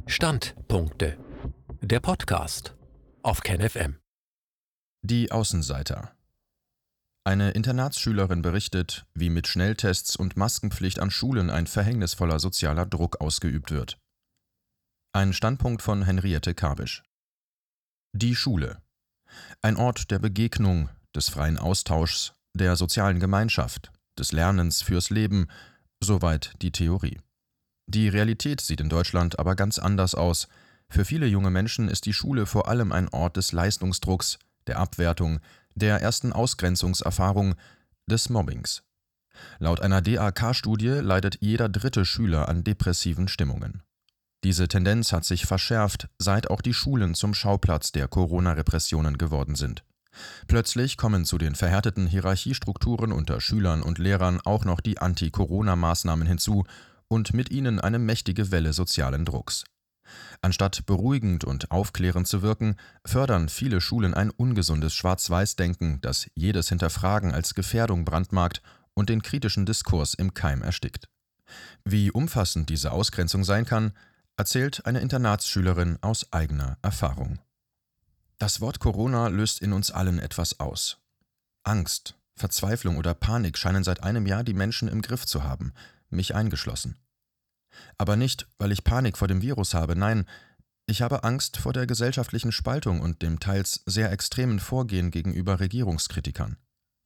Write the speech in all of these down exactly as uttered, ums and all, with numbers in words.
Standpunkte. Der Podcast auf KenFM. Die Außenseiter. Eine Internatsschülerin berichtet, wie mit Schnelltests und Maskenpflicht an Schulen ein verhängnisvoller sozialer Druck ausgeübt wird. Ein Standpunkt von Henriette Kabisch. Die Schule. Ein Ort der Begegnung, des freien Austauschs, der sozialen Gemeinschaft, des Lernens fürs Leben, soweit die Theorie. Die Realität sieht in Deutschland aber ganz anders aus. Für viele junge Menschen ist die Schule vor allem ein Ort des Leistungsdrucks, der Abwertung, der ersten Ausgrenzungserfahrung, des Mobbings. Laut einer D A K-Studie leidet jeder dritte Schüler an depressiven Stimmungen. Diese Tendenz hat sich verschärft, seit auch die Schulen zum Schauplatz der Corona-Repressionen geworden sind. Plötzlich kommen zu den verhärteten Hierarchiestrukturen unter Schülern und Lehrern auch noch die Anti-Corona-Maßnahmen hinzu und mit ihnen eine mächtige Welle sozialen Drucks. Anstatt beruhigend und aufklärend zu wirken, fördern viele Schulen ein ungesundes Schwarz-Weiß-Denken, das jedes Hinterfragen als Gefährdung brandmarkt und den kritischen Diskurs im Keim erstickt. Wie umfassend diese Ausgrenzung sein kann, erzählt eine Internatsschülerin aus eigener Erfahrung. Das Wort Corona löst in uns allen etwas aus. Angst, Verzweiflung oder Panik scheinen seit einem Jahr die Menschen im Griff zu haben, mich eingeschlossen. Aber nicht, weil ich Panik vor dem Virus habe, nein, ich habe Angst vor der gesellschaftlichen Spaltung und dem teils sehr extremen Vorgehen gegenüber Regierungskritikern.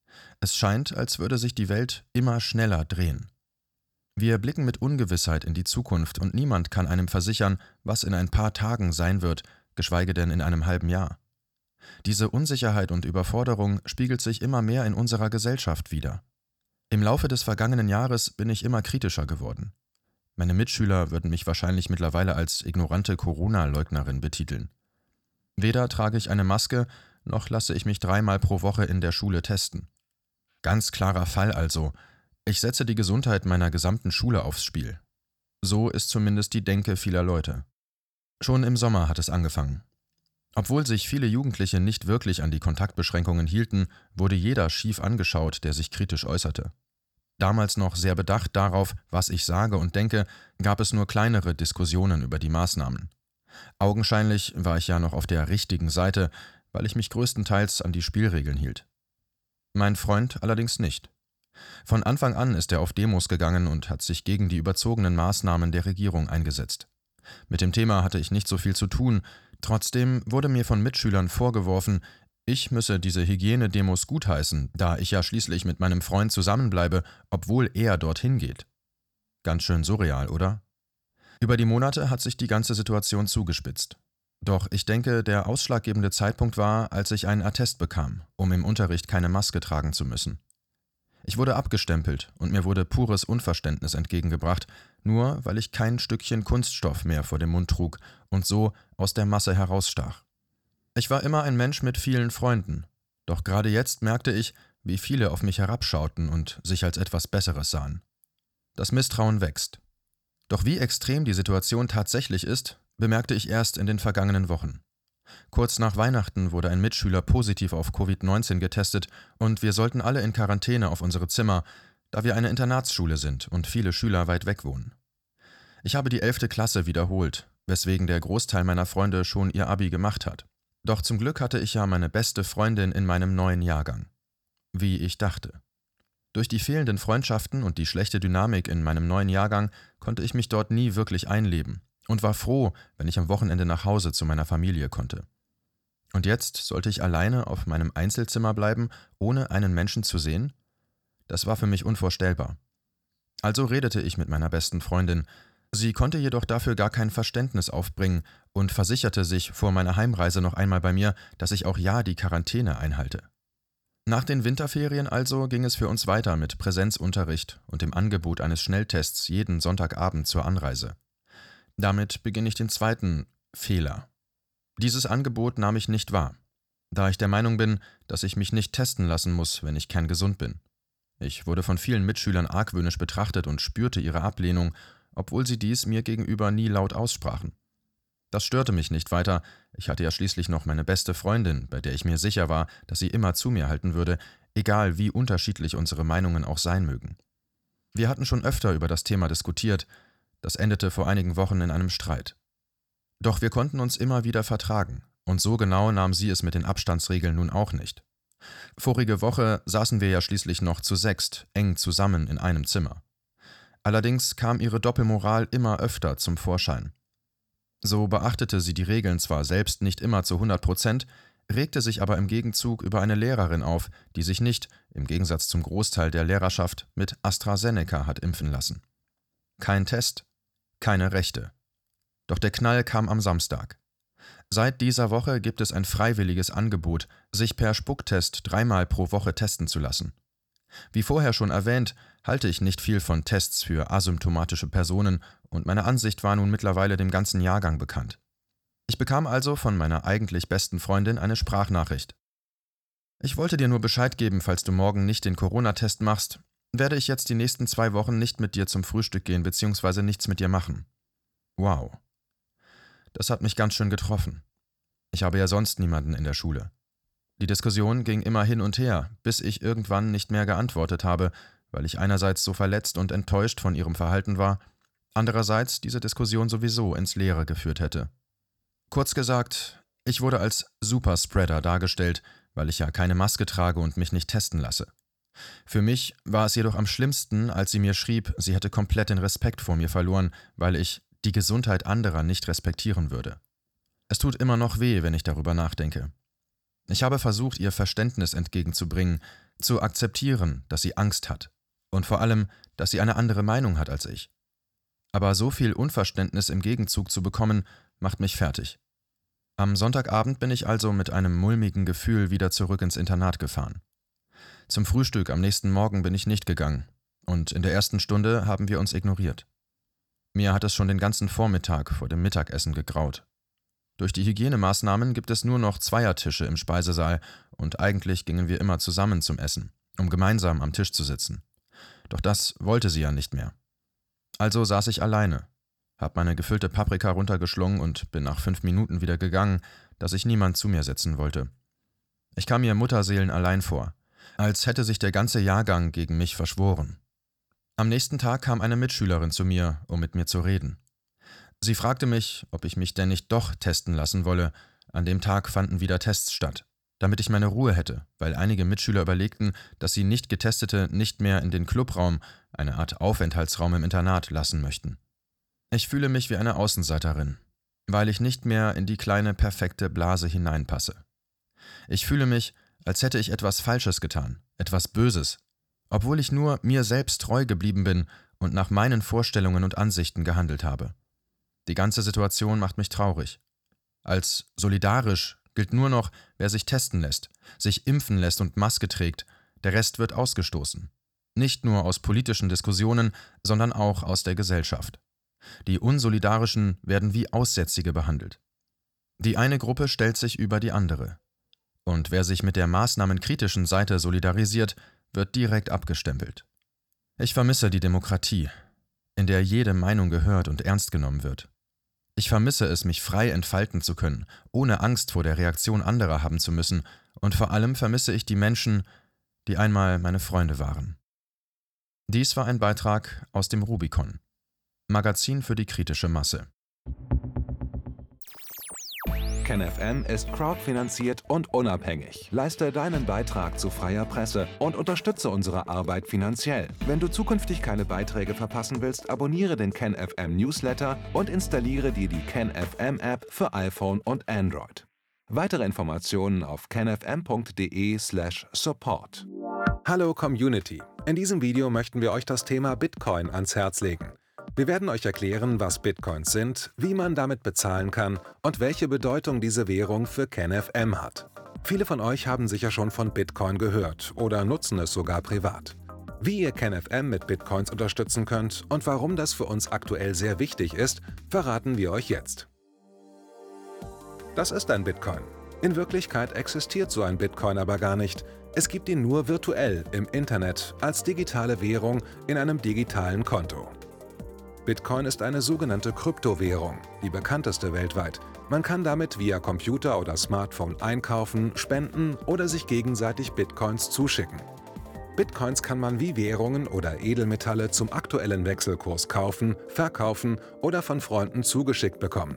Es scheint, als würde sich die Welt immer schneller drehen. Wir blicken mit Ungewissheit in die Zukunft und niemand kann einem versichern, was in ein paar Tagen sein wird, geschweige denn in einem halben Jahr. Diese Unsicherheit und Überforderung spiegelt sich immer mehr in unserer Gesellschaft wider. Im Laufe des vergangenen Jahres bin ich immer kritischer geworden. Meine Mitschüler würden mich wahrscheinlich mittlerweile als ignorante Corona-Leugnerin betiteln. Weder trage ich eine Maske, noch lasse ich mich dreimal pro Woche in der Schule testen. Ganz klarer Fall also. Ich setze die Gesundheit meiner gesamten Schule aufs Spiel. So ist zumindest die Denke vieler Leute. Schon im Sommer hat es angefangen. Obwohl sich viele Jugendliche nicht wirklich an die Kontaktbeschränkungen hielten, wurde jeder schief angeschaut, der sich kritisch äußerte. Damals noch sehr bedacht darauf, was ich sage und denke, gab es nur kleinere Diskussionen über die Maßnahmen. Augenscheinlich war ich ja noch auf der richtigen Seite, weil ich mich größtenteils an die Spielregeln hielt. Mein Freund allerdings nicht. Von Anfang an ist er auf Demos gegangen und hat sich gegen die überzogenen Maßnahmen der Regierung eingesetzt. Mit dem Thema hatte ich nicht so viel zu tun, trotzdem wurde mir von Mitschülern vorgeworfen, ich müsse diese Hygienedemos gutheißen, da ich ja schließlich mit meinem Freund zusammenbleibe, obwohl er dorthin geht. Ganz schön surreal, oder? Über die Monate hat sich die ganze Situation zugespitzt. Doch ich denke, der ausschlaggebende Zeitpunkt war, als ich einen Attest bekam, um im Unterricht keine Maske tragen zu müssen. Ich wurde abgestempelt und mir wurde pures Unverständnis entgegengebracht, nur weil ich kein Stückchen Kunststoff mehr vor dem Mund trug und so aus der Masse herausstach. Ich war immer ein Mensch mit vielen Freunden, doch gerade jetzt merkte ich, wie viele auf mich herabschauten und sich als etwas Besseres sahen. Das Misstrauen wächst. Doch wie extrem die Situation tatsächlich ist, bemerkte ich erst in den vergangenen Wochen. Kurz nach Weihnachten wurde ein Mitschüler positiv auf Covid neunzehn getestet und wir sollten alle in Quarantäne auf unsere Zimmer, da wir eine Internatsschule sind und viele Schüler weit weg wohnen. Ich habe die elfte Klasse wiederholt, weswegen der Großteil meiner Freunde schon ihr Abi gemacht hat. Doch zum Glück hatte ich ja meine beste Freundin in meinem neuen Jahrgang. Wie ich dachte. Durch die fehlenden Freundschaften und die schlechte Dynamik in meinem neuen Jahrgang konnte ich mich dort nie wirklich einleben und war froh, wenn ich am Wochenende nach Hause zu meiner Familie konnte. Und jetzt sollte ich alleine auf meinem Einzelzimmer bleiben, ohne einen Menschen zu sehen? Das war für mich unvorstellbar. Also redete ich mit meiner besten Freundin. Sie konnte jedoch dafür gar kein Verständnis aufbringen und versicherte sich vor meiner Heimreise noch einmal bei mir, dass ich auch ja die Quarantäne einhalte. Nach den Winterferien also ging es für uns weiter mit Präsenzunterricht und dem Angebot eines Schnelltests jeden Sonntagabend zur Anreise. Damit beginne ich den zweiten Fehler. Dieses Angebot nahm ich nicht wahr, da ich der Meinung bin, dass ich mich nicht testen lassen muss, wenn ich kerngesund bin. Ich wurde von vielen Mitschülern argwöhnisch betrachtet und spürte ihre Ablehnung, obwohl sie dies mir gegenüber nie laut aussprachen. Das störte mich nicht weiter, ich hatte ja schließlich noch meine beste Freundin, bei der ich mir sicher war, dass sie immer zu mir halten würde, egal wie unterschiedlich unsere Meinungen auch sein mögen. Wir hatten schon öfter über das Thema diskutiert, das endete vor einigen Wochen in einem Streit. Doch wir konnten uns immer wieder vertragen, und so genau nahm sie es mit den Abstandsregeln nun auch nicht. Vorige Woche saßen wir ja schließlich noch zu sechst, eng zusammen in einem Zimmer. Allerdings kam ihre Doppelmoral immer öfter zum Vorschein. So beachtete sie die Regeln zwar selbst nicht immer zu hundert Prozent, regte sich aber im Gegenzug über eine Lehrerin auf, die sich nicht, im Gegensatz zum Großteil der Lehrerschaft, mit AstraZeneca hat impfen lassen. Kein Test, keine Rechte. Doch der Knall kam am Samstag. Seit dieser Woche gibt es ein freiwilliges Angebot, sich per Spucktest dreimal pro Woche testen zu lassen. Wie vorher schon erwähnt, halte ich nicht viel von Tests für asymptomatische Personen und meine Ansicht war nun mittlerweile dem ganzen Jahrgang bekannt. Ich bekam also von meiner eigentlich besten Freundin eine Sprachnachricht. Ich wollte dir nur Bescheid geben, falls du morgen nicht den Corona-Test machst, werde ich jetzt die nächsten zwei Wochen nicht mit dir zum Frühstück gehen bzw. nichts mit dir machen. Wow. Das hat mich ganz schön getroffen. Ich habe ja sonst niemanden in der Schule. Die Diskussion ging immer hin und her, bis ich irgendwann nicht mehr geantwortet habe, weil ich einerseits so verletzt und enttäuscht von ihrem Verhalten war, andererseits diese Diskussion sowieso ins Leere geführt hätte. Kurz gesagt, ich wurde als Superspreader dargestellt, weil ich ja keine Maske trage und mich nicht testen lasse. Für mich war es jedoch am schlimmsten, als sie mir schrieb, sie hätte komplett den Respekt vor mir verloren, weil ich die Gesundheit anderer nicht respektieren würde. Es tut immer noch weh, wenn ich darüber nachdenke. Ich habe versucht, ihr Verständnis entgegenzubringen, zu akzeptieren, dass sie Angst hat und vor allem, dass sie eine andere Meinung hat als ich. Aber so viel Unverständnis im Gegenzug zu bekommen, macht mich fertig. Am Sonntagabend bin ich also mit einem mulmigen Gefühl wieder zurück ins Internat gefahren. Zum Frühstück am nächsten Morgen bin ich nicht gegangen und in der ersten Stunde haben wir uns ignoriert. Mir hat es schon den ganzen Vormittag vor dem Mittagessen gegraut. Durch die Hygienemaßnahmen gibt es nur noch Zweiertische im Speisesaal und eigentlich gingen wir immer zusammen zum Essen, um gemeinsam am Tisch zu sitzen. Doch das wollte sie ja nicht mehr. Also saß ich alleine, hab meine gefüllte Paprika runtergeschlungen und bin nach fünf Minuten wieder gegangen, dass sich niemand zu mir setzen wollte. Ich kam mir mutterseelenallein vor, als hätte sich der ganze Jahrgang gegen mich verschworen. Am nächsten Tag kam eine Mitschülerin zu mir, um mit mir zu reden. Sie fragte mich, ob ich mich denn nicht doch testen lassen wolle. An dem Tag fanden wieder Tests statt, damit ich meine Ruhe hätte, weil einige Mitschüler überlegten, dass sie nicht Getestete nicht mehr in den Clubraum, eine Art Aufenthaltsraum im Internat, lassen möchten. Ich fühle mich wie eine Außenseiterin, weil ich nicht mehr in die kleine, perfekte Blase hineinpasse. Ich fühle mich, als hätte ich etwas Falsches getan, etwas Böses, obwohl ich nur mir selbst treu geblieben bin und nach meinen Vorstellungen und Ansichten gehandelt habe. Die ganze Situation macht mich traurig. Als solidarisch gilt nur noch, wer sich testen lässt, sich impfen lässt und Maske trägt, der Rest wird ausgestoßen. Nicht nur aus politischen Diskussionen, sondern auch aus der Gesellschaft. Die Unsolidarischen werden wie Aussätzige behandelt. Die eine Gruppe stellt sich über die andere. Und wer sich mit der maßnahmenkritischen Seite solidarisiert, wird direkt abgestempelt. Ich vermisse die Demokratie, in der jede Meinung gehört und ernst genommen wird. Ich vermisse es, mich frei entfalten zu können, ohne Angst vor der Reaktion anderer haben zu müssen, und vor allem vermisse ich die Menschen, die einmal meine Freunde waren. Dies war ein Beitrag aus dem Rubicon, Magazin für die kritische Masse. KenFM ist crowdfinanziert und unabhängig. Leiste deinen Beitrag zu freier Presse und unterstütze unsere Arbeit finanziell. Wenn du zukünftig keine Beiträge verpassen willst, abonniere den KenFM Newsletter und installiere dir die KenFM App für iPhone und Android. Weitere Informationen auf kenfm punkt de slash support. Hallo Community! In diesem Video möchten wir euch das Thema Bitcoin ans Herz legen. Wir werden euch erklären, was Bitcoins sind, wie man damit bezahlen kann und welche Bedeutung diese Währung für KenFM hat. Viele von euch haben sicher schon von Bitcoin gehört oder nutzen es sogar privat. Wie ihr KenFM mit Bitcoins unterstützen könnt und warum das für uns aktuell sehr wichtig ist, verraten wir euch jetzt. Das ist ein Bitcoin. In Wirklichkeit existiert so ein Bitcoin aber gar nicht. Es gibt ihn nur virtuell im Internet als digitale Währung in einem digitalen Konto. Bitcoin ist eine sogenannte Kryptowährung, die bekannteste weltweit. Man kann damit via Computer oder Smartphone einkaufen, spenden oder sich gegenseitig Bitcoins zuschicken. Bitcoins kann man wie Währungen oder Edelmetalle zum aktuellen Wechselkurs kaufen, verkaufen oder von Freunden zugeschickt bekommen.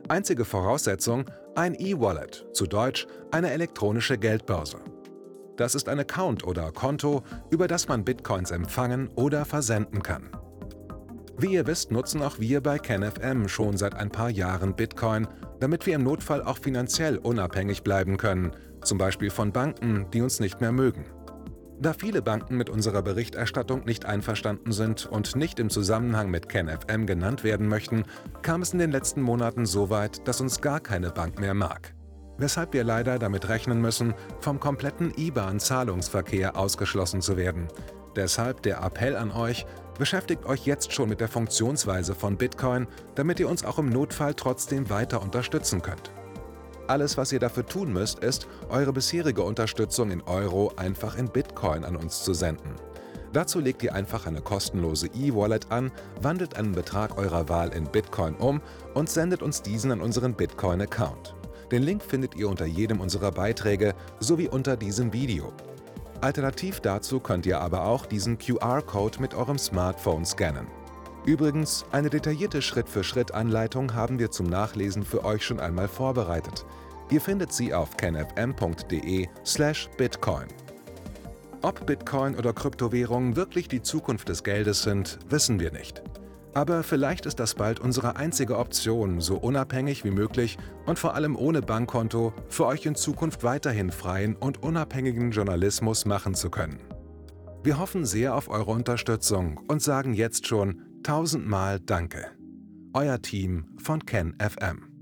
Einzige Voraussetzung: ein E-Wallet, zu Deutsch eine elektronische Geldbörse. Das ist ein Account oder Konto, über das man Bitcoins empfangen oder versenden kann. Wie ihr wisst, nutzen auch wir bei KenFM schon seit ein paar Jahren Bitcoin, damit wir im Notfall auch finanziell unabhängig bleiben können, zum Beispiel von Banken, die uns nicht mehr mögen. Da viele Banken mit unserer Berichterstattung nicht einverstanden sind und nicht im Zusammenhang mit KenFM genannt werden möchten, kam es in den letzten Monaten so weit, dass uns gar keine Bank mehr mag. Weshalb wir leider damit rechnen müssen, vom kompletten I B A N-Zahlungsverkehr ausgeschlossen zu werden. Deshalb der Appell an euch: Beschäftigt euch jetzt schon mit der Funktionsweise von Bitcoin, damit ihr uns auch im Notfall trotzdem weiter unterstützen könnt. Alles, was ihr dafür tun müsst, ist, eure bisherige Unterstützung in Euro einfach in Bitcoin an uns zu senden. Dazu legt ihr einfach eine kostenlose E-Wallet an, wandelt einen Betrag eurer Wahl in Bitcoin um und sendet uns diesen an unseren Bitcoin-Account. Den Link findet ihr unter jedem unserer Beiträge sowie unter diesem Video. Alternativ dazu könnt ihr aber auch diesen Q R-Code mit eurem Smartphone scannen. Übrigens, eine detaillierte Schritt-für-Schritt-Anleitung haben wir zum Nachlesen für euch schon einmal vorbereitet. Ihr findet sie auf kenfm punkt de slash bitcoin. Ob Bitcoin oder Kryptowährungen wirklich die Zukunft des Geldes sind, wissen wir nicht. Aber vielleicht ist das bald unsere einzige Option, so unabhängig wie möglich und vor allem ohne Bankkonto für euch in Zukunft weiterhin freien und unabhängigen Journalismus machen zu können. Wir hoffen sehr auf eure Unterstützung und sagen jetzt schon tausendmal Danke. Euer Team von KenFM.